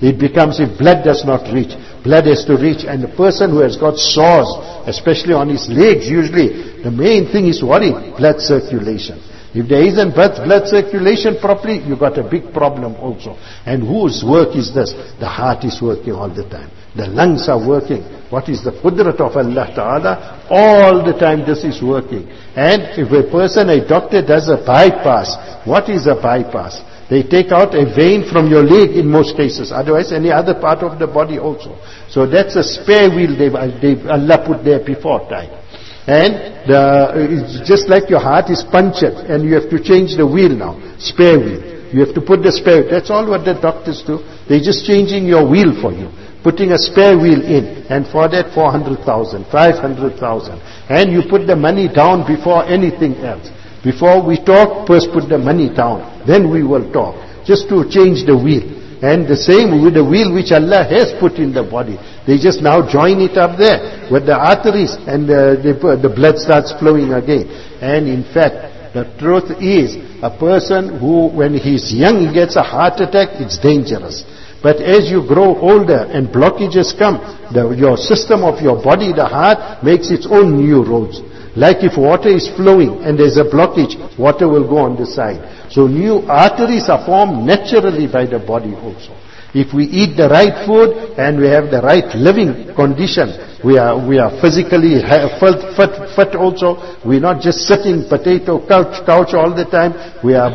[SPEAKER 1] It becomes, if blood does not reach, blood has to reach. And the person who has got sores, especially on his legs, usually, the main thing is worry, blood circulation. If there isn't blood circulation properly, you've got a big problem also. And whose work is this? The heart is working all the time. The lungs are working. What is the qudrat of Allah Ta'ala? All the time this is working. And if a person, a doctor does a bypass, what is a bypass? They take out a vein from your leg in most cases, otherwise any other part of the body also. So that's a spare wheel Allah put there before time. And it's just like your heart is punctured and you have to change the wheel now, spare wheel. You have to put the spare, that's all what the doctors do. They're just changing your wheel for you, putting a spare wheel in, and for that 400,000, 500,000. And you put the money down before anything else. Before we talk, first put the money down, then we will talk, just to change the wheel. And the same with the wheel which Allah has put in the body. They just now join it up there with the arteries, and the blood starts flowing again. And in fact, the truth is, a person who, when he's young, he gets a heart attack, it's dangerous. But as you grow older and blockages come, your system of your body, the heart, makes its own new roads. Like if water is flowing and there's a blockage, water will go on the side. So new arteries are formed naturally by the body also. If we eat the right food and we have the right living condition, we are physically fit also. We're not just sitting couch all the time. We are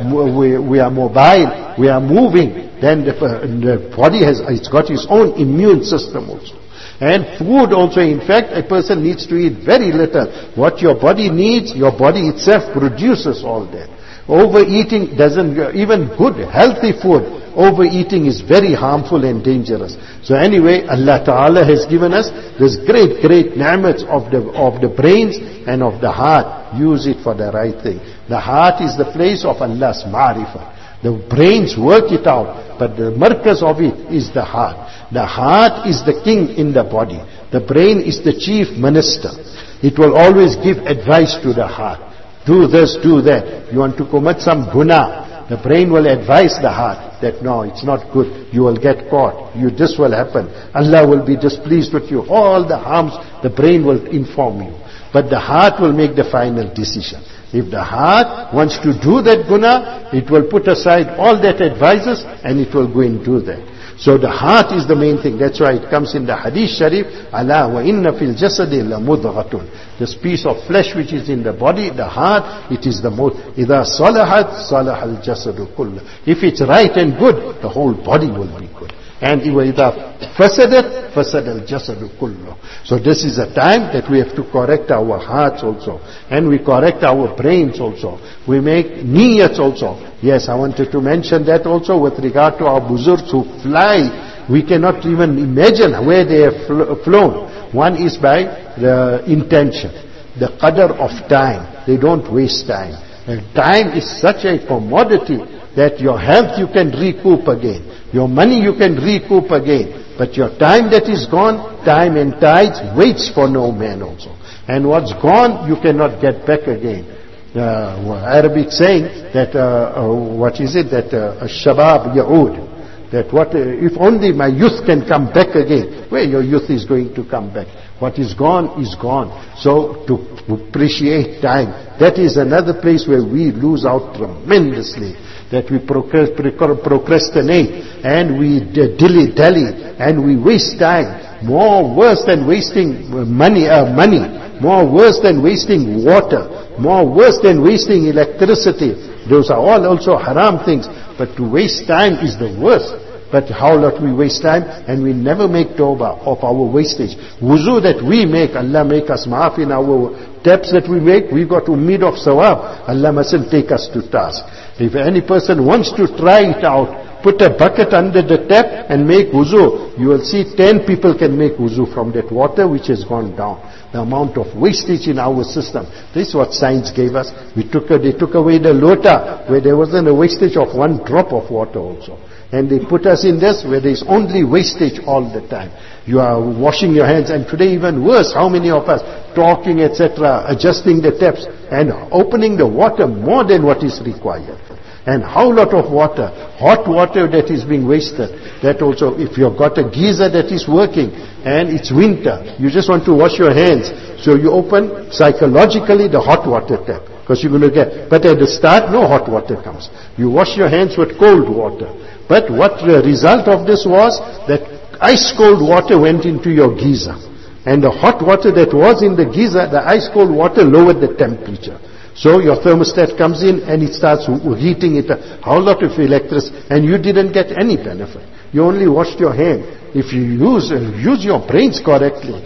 [SPEAKER 1] mobile. We are moving. Then the body it's got its own immune system also. And food also, in fact, a person needs to eat very little. What your body needs, your body itself produces all that. Overeating doesn't, even good, healthy food, overeating is very harmful and dangerous. So anyway, Allah Ta'ala has given us this great ni'mats of the brains and of the heart. Use it for the right thing. The heart is the place of Allah's ma'rifah. The brains work it out, but the markaz of it is the heart. The heart is the king in the body. The brain is the chief minister. It will always give advice to the heart. Do this, do that. You want to commit some guna, the brain will advise the heart that no, it's not good. You will get caught. This will happen. Allah will be displeased with you. All the harms, the brain will inform you. But the heart will make the final decision. If the heart wants to do that guna, it will put aside all that advices and it will go and do that. So the heart is the main thing. That's why it comes in the Hadith Sharif, Ala wa inna fil jasadi la mudghatun. This piece of flesh which is in the body, the heart, it is the most. Idha salahat, salahal jasadu kullu. If it's right and good, the whole body will be good. And idha fasadat, fasad al jasadu kullu. So this is a time that we have to correct our hearts also. And we correct our brains also. We make niyats also. Yes, I wanted to mention that also with regard to our buzurgs who fly. We cannot even imagine where they have flown. One is by the intention, the qadr of time. They don't waste time. And time is such a commodity that your health you can recoup again. Your money you can recoup again. But your time that is gone, time and tides waits for no man also. And what's gone, you cannot get back again. Arabic saying that, what is it, that shabab ya'ud. That what, if only my youth can come back again. Where your youth is going to come back? What is gone is gone. So to appreciate time, that is another place where we lose out tremendously. That we procrastinate and we dilly-dally and we waste time. More worse than wasting money, more worse than wasting water, more worse than wasting electricity. Those are all also haram things. But to waste time is the worst. But how lot we waste time, and we never make tawbah of our wastage. Wuzu that we make, Allah make us maaf in our taps that we make, we got umid of sawab. Allah mustn't take us to task. If any person wants to try it out, put a bucket under the tap and make wuzu, you will see 10 people can make wuzu from that water which has gone down. The amount of wastage in our system. This is what science gave us. They took away the lota, where there wasn't a wastage of one drop of water also. And they put us in this, where there is only wastage all the time. You are washing your hands, and today even worse, how many of us talking, etc., adjusting the taps, and opening the water more than what is required. And how lot of water, hot water that is being wasted. That also, if you've got a geyser that is working and it's winter, you just want to wash your hands. So you open psychologically the hot water tap. Because you're going to get, but at the start, no hot water comes. You wash your hands with cold water. But what the result of this was that ice cold water went into your geyser. And the hot water that was in the geyser, the ice cold water lowered the temperature. So your thermostat comes in and it starts heating it a whole lot of electricity, and you didn't get any benefit. You only washed your hand. If you use your brains correctly,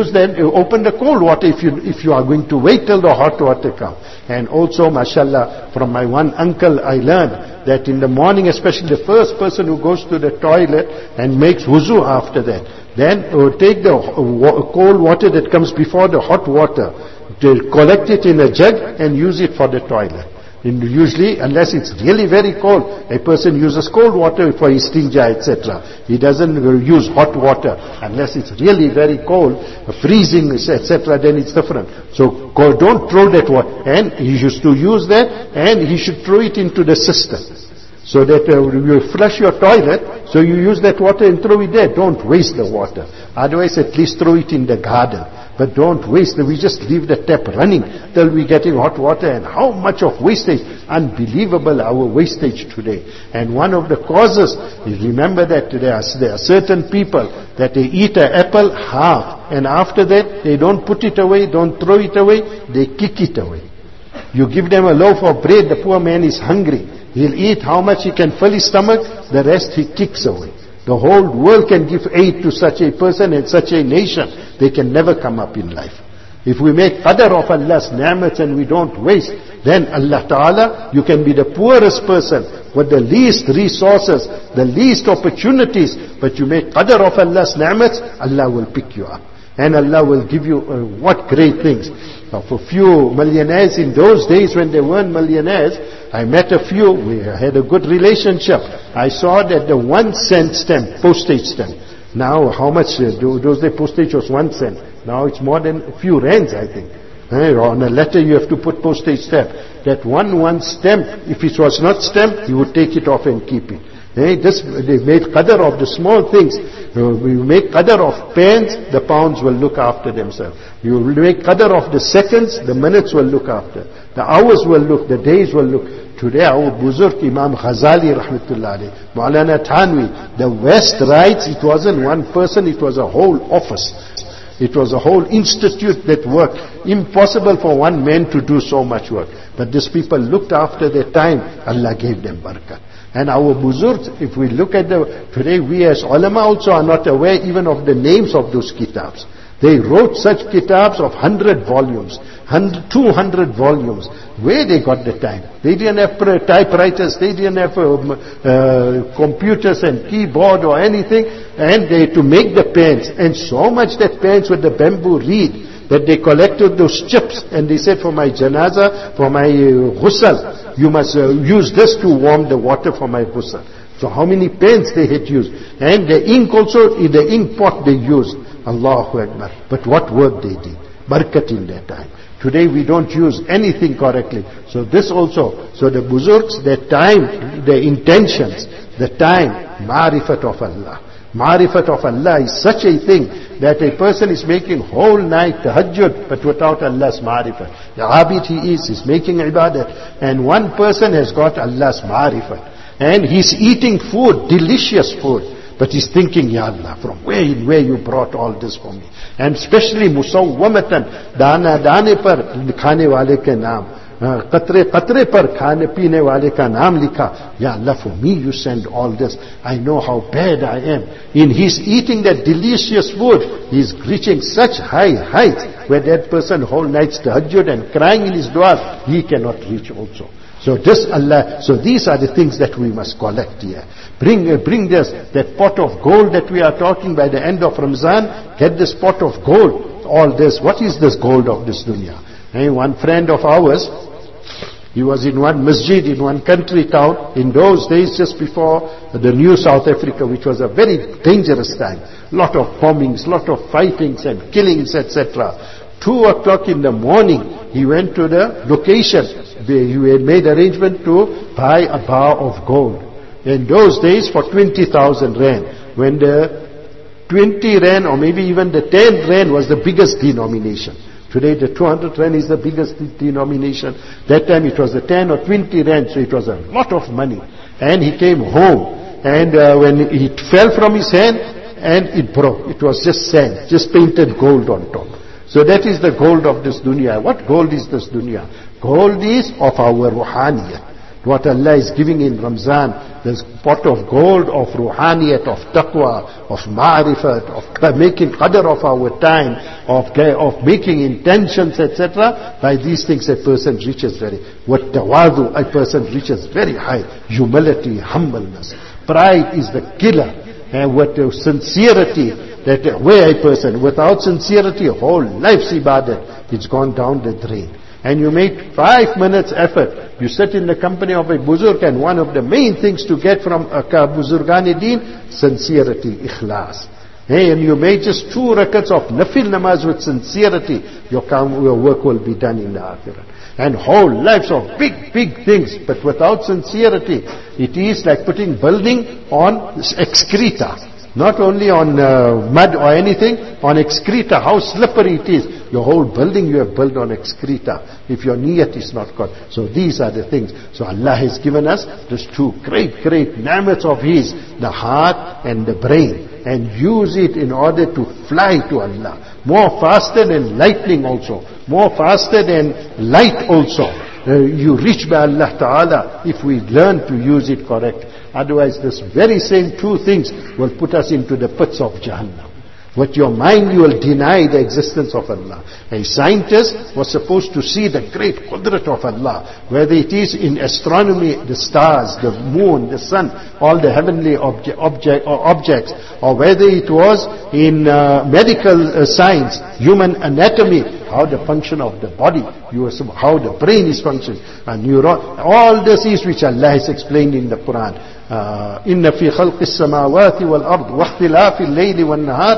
[SPEAKER 1] open the cold water if you are going to wait till the hot water comes. And also, mashallah, from my one uncle I learned that in the morning, especially the first person who goes to the toilet and makes wuzu after that, then take the cold water that comes before the hot water, collect it in a jug and use it for the toilet. And usually, unless it's really very cold, a person uses cold water for his istinja, etc. He doesn't use hot water unless it's really very cold, freezing, etc. Then it's different. So don't throw that water. And he used to use that, and he should throw it into the system. So that you flush your toilet, so you use that water and throw it there. Don't waste the water. Otherwise, at least throw it in the garden. But don't waste it. We just leave the tap running till we're getting hot water. And how much of wastage? Unbelievable, our wastage today. And one of the causes is, remember that there are certain people that they eat an apple half. And after that, they don't put it away, don't throw it away, they kick it away. You give them a loaf of bread, the poor man is hungry. He'll eat how much he can fill his stomach, the rest he kicks away. The whole world can give aid to such a person and such a nation. They can never come up in life. If we make qadr of Allah's ni'mats and we don't waste, then Allah Ta'ala, you can be the poorest person with the least resources, the least opportunities, but you make qadr of Allah's ni'mats, Allah will pick you up. And Allah will give you what great things. Now, for few millionaires in those days when they weren't millionaires, I met a few, we had a good relationship. I saw that the 1 cent stamp, postage stamp. Now, how much, those days postage was 1 cent. Now it's more than a few rands, I think. On a letter you have to put postage stamp. That one stamp, if it was not stamped, he would take it off and keep it. They made qadr of the small things. We make qadr of pence, the pounds will look after themselves. You make qadr of the seconds, the minutes will look after. The hours will look, the days will look. Today our Buzurg Imam Ghazali rahmatullah alayhi, Maulana Thanwi, the West writes, it wasn't one person, it was a whole office. It was a whole institute that worked. Impossible for one man to do so much work. But these people looked after their time, Allah gave them barakah. And our buzurgs, if we look at today we as ulama also are not aware even of the names of those kitabs. They wrote such kitabs of 100 volumes, 200 volumes. Where they got the time? They didn't have typewriters, they didn't have computers and keyboard or anything. And they to make the pens, and so much that pens with the bamboo reed, that they collected those chips, and they said, for my janaza, for my ghusl, you must use this to warm the water for my ghusl. So how many pens they had used. And the ink also, in the ink pot they used. Allahu Akbar. But what work they did. Barakat in their time. Today we don't use anything correctly. So this also, so the buzurgs, their time, their intentions, the time, ma'rifat of Allah. Ma'rifat of Allah is such a thing that a person is making whole night tahajjud but without Allah's ma'rifat. The abid he is making ibadat, and one person has got Allah's ma'rifat. And he's eating food, delicious food. But he's thinking, Ya Allah, from where you brought all this for me? And especially musawwamatan, dana dane par khane wale ke naam, qatre qatre par khane peene wale ka naam likha. Ya Allah, for me you send all this. I know how bad I am. In his eating that delicious food, he's reaching such high heights where that person whole nights tahajjud and crying in his dua, he cannot reach also. So this Allah, so these are the things that we must collect here. Bring this, that pot of gold that we are talking by the end of Ramzan, get this pot of gold, all this. What is this gold of this dunya? And one friend of ours, he was in one masjid in one country town, in those days just before the new South Africa, which was a very dangerous time. Lot of bombings, lot of fightings and killings, etc. 2 o'clock in the morning, he went to the location he had made arrangement to buy a bar of gold. In those days for 20,000 rand. When the 20 rand or maybe even the 10 rand was the biggest denomination. Today the 200 rand is the biggest denomination. That time it was the 10 or 20 rand, so it was a lot of money. And he came home, and when it fell from his hand, and it broke. It was just sand, just painted gold on top. So that is the gold of this dunya. What gold is this dunya? Gold is of our ruhaniyat. What Allah is giving in Ramzan, this pot of gold of ruhaniyat, of taqwa, of ma'rifat, of making qadr of our time, of making intentions, etc. By these things a person reaches very, what tawadu, a person reaches very high. Humility, humbleness. Pride is the killer. And what sincerity, that way a person, without sincerity, whole life's ibadat, it's gone down the drain. And you make 5 minutes effort. You sit in the company of a buzurg, and one of the main things to get from a buzurgan-e-deen, sincerity, ikhlas. Hey, and you make just 2 rakats of nafil namaz with sincerity, your work will be done in the akhirah. And whole lives of big, big things, but without sincerity, it is like putting building on excreta. Not only on mud or anything, on excreta, how slippery it is. Your whole building you have built on excreta, if your niyat is not good. So these are the things. So Allah has given us these 2 great, great ni'mats of His, the heart and the brain. And use it in order to fly to Allah. More faster than lightning also. More faster than light also. You reach by Allah Ta'ala if we learn to use it correct. Otherwise this very same 2 things will put us into the pits of Jahannam. With your mind you will deny the existence of Allah. A scientist was supposed to see the great qudrat of Allah. Whether it is in astronomy, the stars, the moon, the sun, all the heavenly objects, or whether it was in medical science, human anatomy, how the function of the body, how the brain is functioning, and neuron, all this is which Allah has explained in the Quran. إن في خلق السماوات والأرض واختلاف الليل والنهار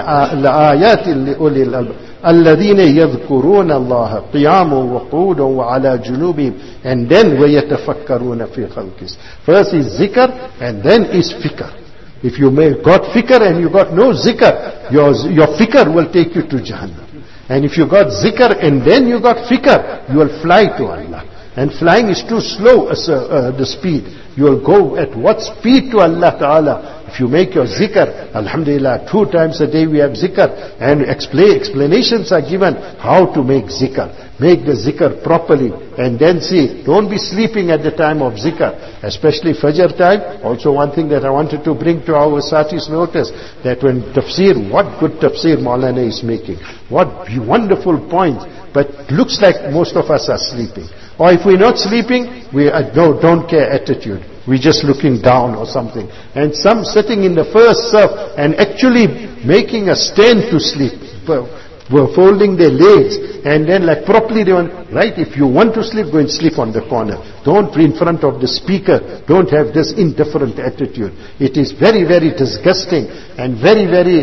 [SPEAKER 1] لآيات لأولي الألباب الذين يذكرون الله قياما وقعودا وعلى جنوبهم, and then ويتفكرون في خلقه. First is zikr and then is fikr. If you got fikr and you got no zikr, your fikr will take you to Jahannam. And if you got zikr and then you got fikr, you will fly to Allah. And flying is too slow the speed. You will go at what speed to Allah Ta'ala. If you make your zikr, alhamdulillah, 2 times a day we have zikr. And explanations are given how to make zikr. Make the zikr properly. And then see, don't be sleeping at the time of zikr. Especially Fajr time. Also one thing that I wanted to bring to our Sati's notice, that when tafsir, what good tafsir Maulana is making. What wonderful points. But looks like most of us are sleeping. Or if we're not sleeping, we don't care attitude. We're just looking down or something. And some sitting in the first surf and actually making a stand to sleep. Were folding their legs and then like properly they want, right, if you want to sleep, go and sleep on the corner. Don't in front of the speaker. Don't have this indifferent attitude. It is very, very disgusting and very, very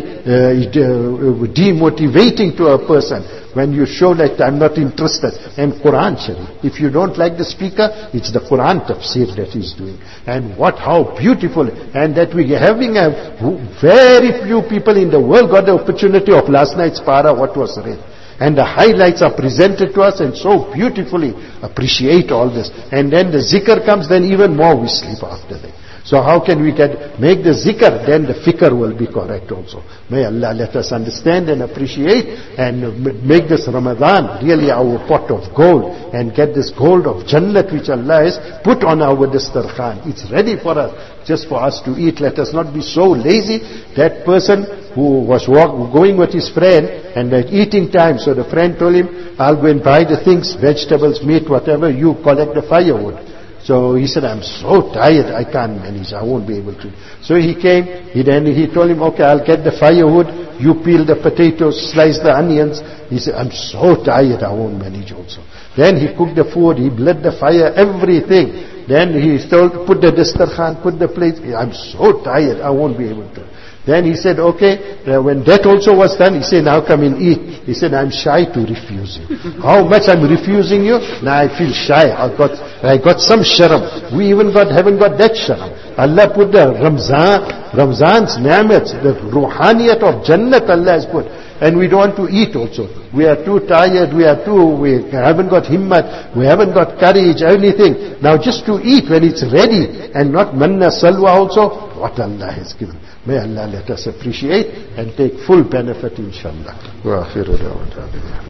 [SPEAKER 1] demotivating to a person when you show that I'm not interested. And Quran Sharif, if you don't like the speaker, it's the Quran tafsir that he's doing. And how beautiful, and that we having very few people in the world got the opportunity of last night's para, what was read. And the highlights are presented to us and so beautifully appreciate all this. And then the zikr comes, then even more we sleep after that. So how can we make the zikr? Then the fikr will be correct also. May Allah let us understand and appreciate and make this Ramadan really our pot of gold and get this gold of Jannat which Allah has put on our dastarkhan. It's ready for us, just for us to eat. Let us not be so lazy. That person who was going with his friend and at eating time, so the friend told him, I'll go and buy the things, vegetables, meat, whatever, you collect the firewood. So he said, I'm so tired, I can't manage, I won't be able to. So he came, he told him, okay, I'll get the firewood, you peel the potatoes, slice the onions. He said, I'm so tired, I won't manage also. Then he cooked the food, he lit the fire, everything. Then he told, put the dastarkhan, put the plates. I'm so tired, I won't be able to. Then he said, okay, when that also was done, he said, now come and eat. He said, I'm shy to refuse you. How much I'm refusing you? Now I feel shy. I got some sharam. We even haven't got that sharam. Allah put the Ramzan's ni'mat, the ruhaniyat of Jannat Allah has put. And we don't want to eat also. We are too tired, we haven't got himmat, we haven't got courage, anything. Now just to eat when it's ready, and not manna salwa also, what Allah has given. May Allah let us appreciate and take full benefit, inshallah.